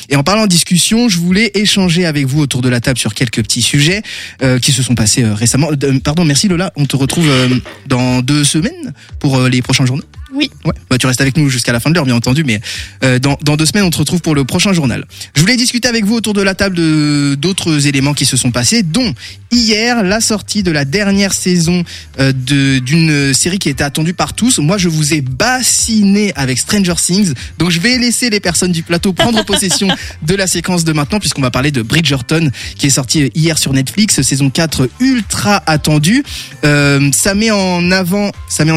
Et en parlant de discussion, je voulais échanger avec vous autour de la table sur quelques petits sujets qui se sont passés récemment. Merci Lola, on te retrouve dans 2 semaines pour les prochains journaux. Oui. Ouais. Bah, tu restes avec nous jusqu'à la fin de l'heure, bien entendu, mais dans 2 semaines, on te retrouve pour le prochain journal. Je voulais discuter avec vous autour de la table d'autres éléments qui se sont passés, dont hier la sortie de la dernière saison d'une série qui était attendue par tous. Moi, je vous ai bassiné avec Stranger Things, donc je vais laisser les personnes du plateau prendre possession de la séquence de maintenant, puisqu'on va parler de Bridgerton, qui est sorti hier sur Netflix, saison 4 ultra attendue. Ça met en avant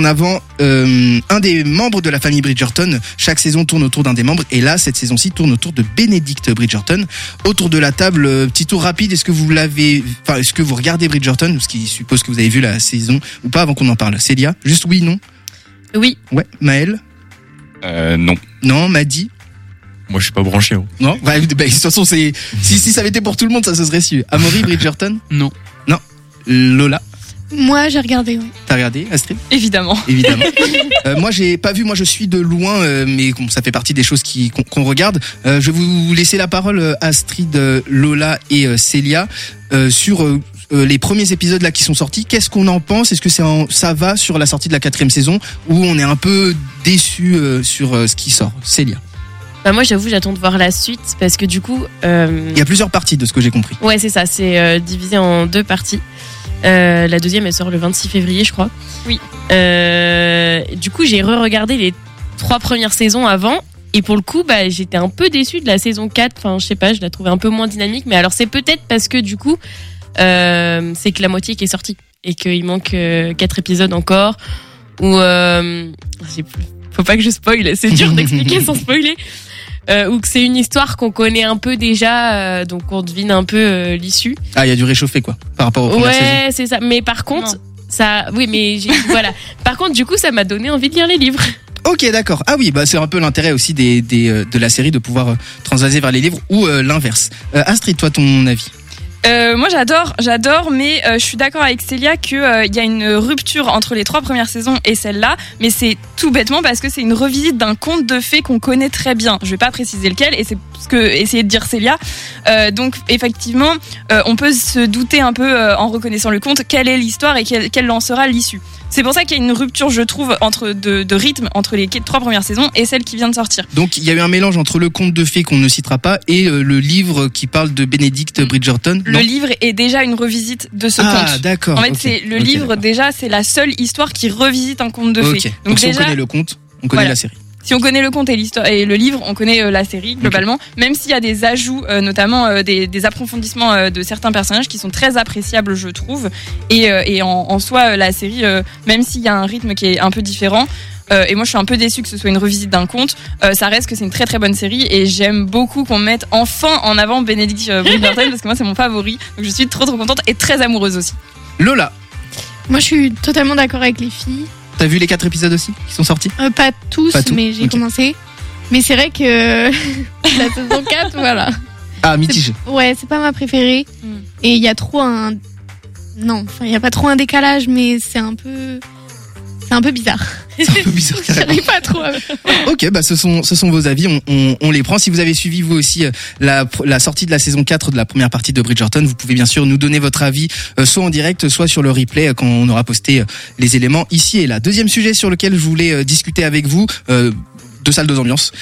un des membres de la famille Bridgerton. Chaque saison tourne autour d'un des membres, et là cette saison-ci tourne autour de Benedict Bridgerton. Autour de la table, petit tour rapide, est-ce que vous regardez Bridgerton, ce qui suppose que vous avez vu la saison ou pas, avant qu'on en parle? Célia, juste oui, non? Oui. Ouais. Maël? Non. Non. Madi? Moi, je suis pas branché. Non. De toute façon, si ça avait été pour tout le monde, ça se serait su. Amaury, Bridgerton? Non. Lola? Moi, j'ai regardé, oui. T'as regardé, Astrid? Évidemment. Moi, j'ai pas vu. Moi, je suis de loin, mais ça fait partie des choses qu'on regarde. Je vais vous laisser la parole, Astrid, Lola et Célia, sur les premiers épisodes là qui sont sortis. Qu'est-ce qu'on en pense? Est-ce que ça va sur la sortie de la 4e saison, ou on est un peu déçu sur ce qui sort? Célia? Bah moi, j'avoue, j'attends de voir la suite parce que du coup, il y a plusieurs parties de ce que j'ai compris. Ouais, c'est ça. C'est divisé en 2 parties. La deuxième, elle sort le 26 février, je crois. Oui. Du coup, j'ai re-regardé les 3 premières saisons avant. Et pour le coup, j'étais un peu déçue de la saison 4. Enfin, je sais pas, je la trouvais un peu moins dynamique. Mais alors, c'est peut-être parce que du coup, c'est que la moitié qui est sortie. Et qu'il manque 4 épisodes encore. Ou faut pas que je spoil, c'est dur d'expliquer sans spoiler. Ou que c'est une histoire qu'on connaît un peu déjà, donc on devine un peu l'issue. Ah, il y a du réchauffé quoi, par rapport aux premières saisons. Ouais, c'est ça. Mais par contre, voilà. Par contre, du coup, ça m'a donné envie de lire les livres. Ok, d'accord. Ah oui, c'est un peu l'intérêt aussi de la série de pouvoir transvaser vers les livres, ou l'inverse. Astrid, toi, ton avis? Moi j'adore, mais je suis d'accord avec Célia que y a une rupture entre les 3 premières saisons et celle-là, mais c'est tout bêtement parce que c'est une revisite d'un conte de fées qu'on connaît très bien. Je vais pas préciser lequel, et c'est ce que essayait de dire Célia. Donc effectivement, on peut se douter un peu en reconnaissant le conte quelle est l'histoire et quelle en sera l'issue. C'est pour ça qu'il y a une rupture, je trouve, de rythme entre les 3 premières saisons et celle qui vient de sortir. Donc il y a eu un mélange entre le conte de fées qu'on ne citera pas et le livre qui parle de Benedict Bridgerton. Le livre est déjà une revisite de ce conte. Ah d'accord. En fait, c'est le livre déjà, c'est la seule histoire qui revisite un conte de fées. Donc si on connaît le conte, on connaît la série. Si on connaît le conte et l'histoire et le livre, on connaît la série globalement. Même s'il y a des ajouts, notamment des approfondissements de certains personnages qui sont très appréciables, je trouve. Et en soi, la série, même s'il y a un rythme qui est un peu différent. Et moi je suis un peu déçue que ce soit une revisite d'un conte, ça reste que c'est une très très bonne série, et j'aime beaucoup qu'on mette enfin en avant Benedict Bridgerton parce que moi c'est mon favori, donc je suis trop contente et très amoureuse aussi. Lola? Moi je suis totalement d'accord avec les filles. T'as vu les 4 épisodes aussi qui sont sortis? Pas tous, mais j'ai commencé. Mais c'est vrai que la saison 4, voilà. Ah, mitigé. Ouais, c'est pas ma préférée. Et il y a trop non, enfin il y a pas trop un décalage, mais c'est un peu bizarre. C'est un peu bizarre. J'arrive pas trop à... Ok, ce sont vos avis, on les prend. Si vous avez suivi vous aussi la sortie de la saison 4 de la première partie de Bridgerton, vous pouvez bien sûr nous donner votre avis, soit en direct, soit sur le replay quand on aura posté les éléments ici et là. Deuxième sujet sur lequel je voulais discuter avec vous, 2 salles, 2 ambiances.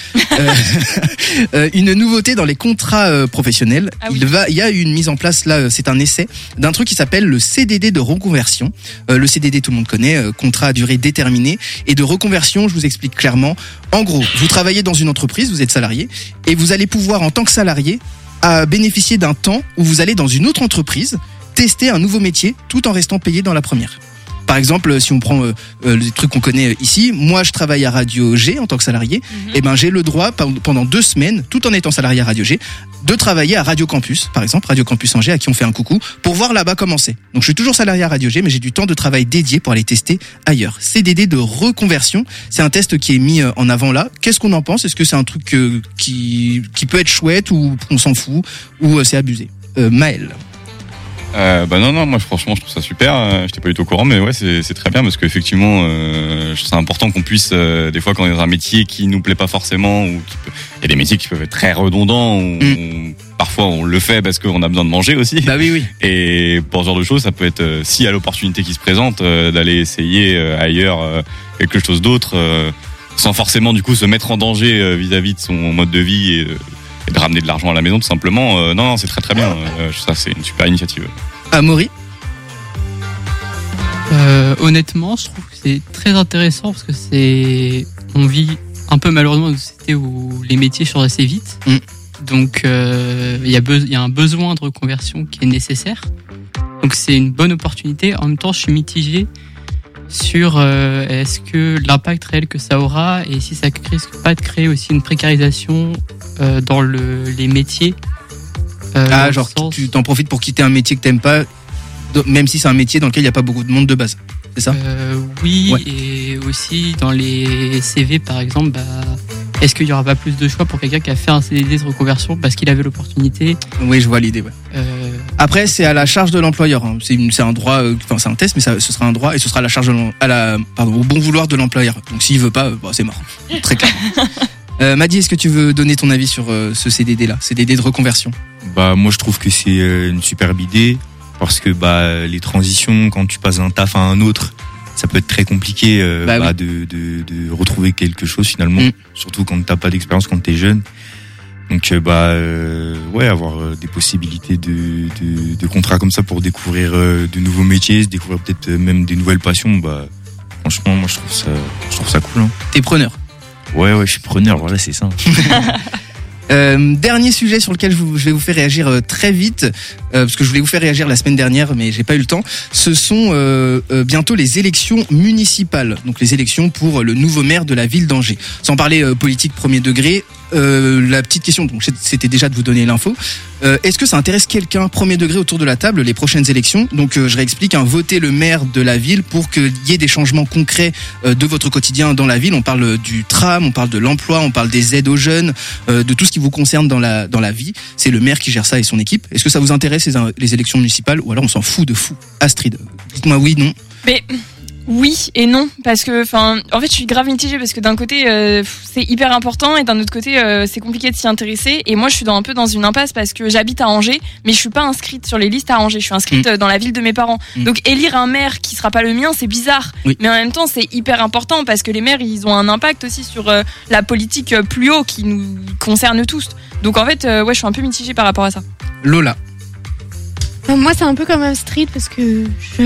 Une nouveauté dans les contrats professionnels. Ah oui. Il y a une mise en place là, c'est un essai d'un truc qui s'appelle le CDD de reconversion. Le CDD, tout le monde connaît, contrat à durée déterminée. Et de reconversion, je vous explique clairement. En gros, vous travaillez dans une entreprise, vous êtes salarié, et vous allez pouvoir, en tant que salarié, bénéficier d'un temps où vous allez dans une autre entreprise tester un nouveau métier tout en restant payé dans la première. Par exemple, si on prend les trucs qu'on connaît ici, moi je travaille à Radio G en tant que salarié, et j'ai le droit pendant 2 semaines, tout en étant salarié à Radio G, de travailler à Radio Campus, par exemple, Radio Campus Angers, à qui on fait un coucou, pour voir là-bas commencer. Donc je suis toujours salarié à Radio G, mais j'ai du temps de travail dédié pour aller tester ailleurs. CDD de reconversion, c'est un test qui est mis en avant là. Qu'est-ce qu'on en pense? Est-ce que c'est un truc qui peut être chouette, ou on s'en fout, ou c'est abusé? Maël? Non, moi franchement je trouve ça super. J'étais pas du tout au courant, mais ouais c'est très bien parce qu'effectivement je trouve ça important qu'on puisse des fois quand on est dans un métier qui nous plaît pas forcément il y a des métiers qui peuvent être très redondants ou parfois on le fait parce qu'on a besoin de manger aussi. Bah oui. Et pour ce genre de choses, ça peut être s'il y a l'opportunité qui se présente d'aller essayer ailleurs quelque chose d'autre sans forcément du coup se mettre en danger vis-à-vis de son mode de vie et de ramener de l'argent à la maison tout simplement. Non, c'est très très bien. Ça c'est une super initiative. Amaury. Honnêtement, je trouve que c'est très intéressant parce que on vit un peu malheureusement dans une société où les métiers changent assez vite. Donc il y a un besoin de reconversion qui est nécessaire. Donc c'est une bonne opportunité. En même temps, je suis mitigé sur est-ce que l'impact réel que ça aura et si ça risque pas de créer aussi une précarisation dans les métiers. Genre tu t'en profites pour quitter un métier que t'aimes pas, même si c'est un métier dans lequel il n'y a pas beaucoup de monde de base. C'est ça ? Oui, ouais. Et aussi dans les CV par exemple, est-ce qu'il y aura pas plus de choix pour quelqu'un qui a fait un CDD de reconversion parce qu'il avait l'opportunité ? Oui, je vois l'idée. Ouais. Après, c'est à la charge de l'employeur. Hein. C'est un droit, c'est un test, mais ce sera un droit et ce sera à la charge au bon vouloir de l'employeur. Donc s'il veut pas, c'est mort. Très clairement. Madi, est-ce que tu veux donner ton avis sur ce CDD là, CDD de reconversion ? Moi je trouve que c'est une superbe idée parce que les transitions quand tu passes d'un taf à un autre, ça peut être très compliqué oui. de retrouver quelque chose finalement, surtout quand t'as pas d'expérience, quand t'es jeune. Donc avoir des possibilités de contrats comme ça pour découvrir de nouveaux métiers, découvrir peut-être même des nouvelles passions, franchement moi je trouve ça cool. Hein. T'es preneur ? Ouais, je suis preneur, voilà, c'est ça. Dernier sujet sur lequel je vais vous faire réagir très vite, parce que je voulais vous faire réagir la semaine dernière, mais j'ai pas eu le temps. Ce sont bientôt les élections municipales, donc les élections pour le nouveau maire de la ville d'Angers. Sans parler politique premier degré, la petite question, donc c'était déjà de vous donner l'info. Est-ce que ça intéresse quelqu'un premier degré autour de la table les prochaines élections ? Donc je réexplique, voter le maire de la ville pour qu'il y ait des changements concrets de votre quotidien dans la ville. On parle du tram, on parle de l'emploi, on parle des aides aux jeunes, de tout ce qui vous concerne dans la vie. C'est le maire qui gère ça et son équipe. Est-ce que ça vous intéresse les élections municipales ou alors on s'en fout de fou ? Astrid, dites-moi oui, non. Mais oui et non, parce que en fait je suis grave mitigée parce que d'un côté c'est hyper important et d'un autre côté c'est compliqué de s'y intéresser et moi je suis un peu dans une impasse parce que j'habite à Angers mais je suis pas inscrite sur les listes à Angers, je suis inscrite dans la ville de mes parents. Donc élire un maire qui sera pas le mien, c'est bizarre. Mais en même temps c'est hyper important parce que les maires ils ont un impact aussi sur la politique plus haut qui nous concerne tous. Donc en fait je suis un peu mitigée par rapport à ça. Lola. Moi c'est un peu comme Astrid parce que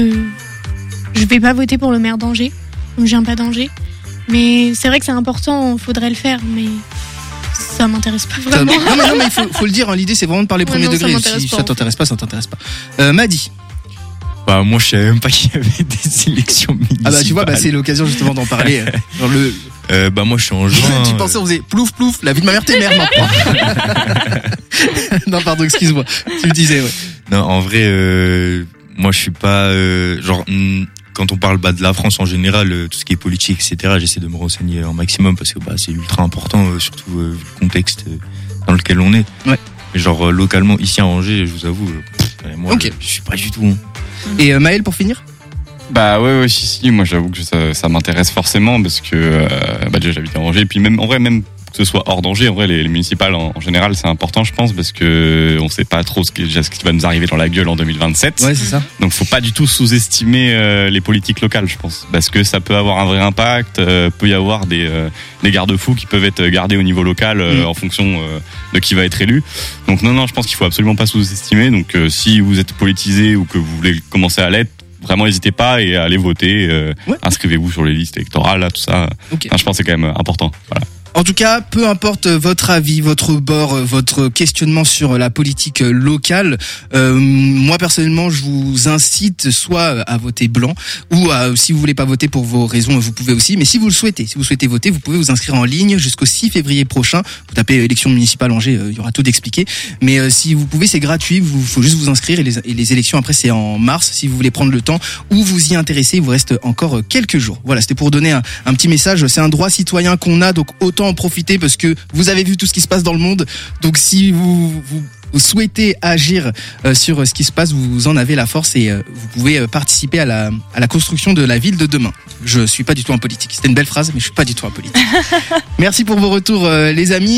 je vais pas voter pour le maire d'Angers, donc je viens pas d'Angers. Mais c'est vrai que c'est important, faudrait le faire, mais ça m'intéresse pas vraiment. Non mais il faut le dire, l'idée c'est vraiment de parler premier degré. Si ça t'intéresse pas, ça t'intéresse pas. Madi. Moi je savais même pas qu'il y avait des élections municipales. Tu vois, c'est l'occasion justement d'en parler. Moi je suis en juin. Tu pensais on faisait plouf plouf, la vie de ma mère t'es mère maintenant. Non pardon, excuse-moi. Tu me disais ouais. Non en vrai moi je suis pas quand on parle de la France en général, tout ce qui est politique, etc., j'essaie de me renseigner un maximum parce que c'est ultra important, surtout vu le contexte dans lequel on est. Ouais. Mais localement, ici à Angers, je vous avoue, moi je suis pas du tout. Et Maël, pour finir ? Ouais, si, moi j'avoue que ça m'intéresse forcément parce que déjà j'habite à Angers et puis même que ce soit hors d'Angers, en vrai les municipales en général c'est important je pense parce que on sait pas trop ce qui va nous arriver dans la gueule en 2027. Ouais, c'est ça. Donc faut pas du tout sous-estimer les politiques locales je pense parce que ça peut avoir un vrai impact, peut y avoir des garde-fous qui peuvent être gardés au niveau local en fonction de qui va être élu. Donc non, je pense qu'il faut absolument pas sous-estimer. Donc si vous êtes politisé ou que vous voulez commencer à l'être, vraiment n'hésitez pas et allez voter, inscrivez-vous sur les listes électorales là, tout ça. Okay. Je pense que c'est quand même important. Voilà. En tout cas, peu importe votre avis, votre bord, votre questionnement sur la politique locale, moi personnellement, je vous incite soit à voter blanc ou si vous voulez pas voter pour vos raisons, vous pouvez aussi. Mais si vous souhaitez voter, vous pouvez vous inscrire en ligne jusqu'au 6 février prochain. Vous tapez élection municipale Angers, il y aura tout d'expliqué. Mais si vous pouvez, c'est gratuit. Faut juste vous inscrire et les élections après c'est en mars. Si vous voulez prendre le temps ou vous y intéresser, il vous reste encore quelques jours. Voilà, c'était pour donner un petit message. C'est un droit citoyen qu'on a, donc autant autant en profiter parce que vous avez vu tout ce qui se passe dans le monde. Donc si vous souhaitez agir sur ce qui se passe, vous en avez la force et vous pouvez participer à la construction de la ville de demain. Je suis pas du tout en politique. C'était une belle phrase, mais je suis pas du tout en politique. Merci pour vos retours, les amis.